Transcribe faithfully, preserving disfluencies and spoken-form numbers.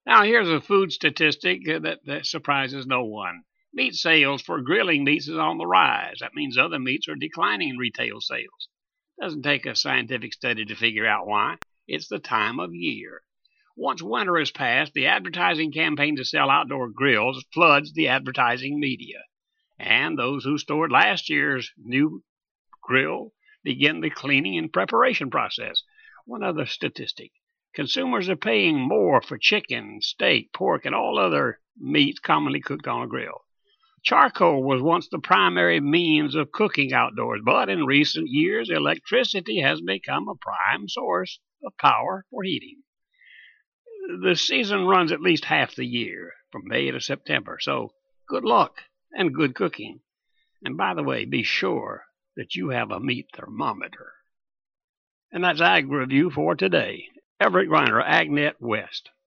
Now, here's a food statistic uh, that, that surprises no one. Meat sales for grilling meats is on the rise. That means other meats are declining in retail sales. Doesn't take a scientific study to figure out why. It's the time of year. Once winter is past, the advertising campaign to sell outdoor grills floods the advertising media. And those who stored last year's new grill begin the cleaning and preparation process. One other statistic. Consumers are paying more for chicken, steak, pork, and all other meats commonly cooked on a grill. Charcoal was once the primary means of cooking outdoors, but in recent years, electricity has become a prime source of power for heating. The season runs at least half the year, from May to September, so good luck and good cooking. And by the way, be sure that you have a meat thermometer. And that's Ag Review for today. Everett Griner, AgNet West.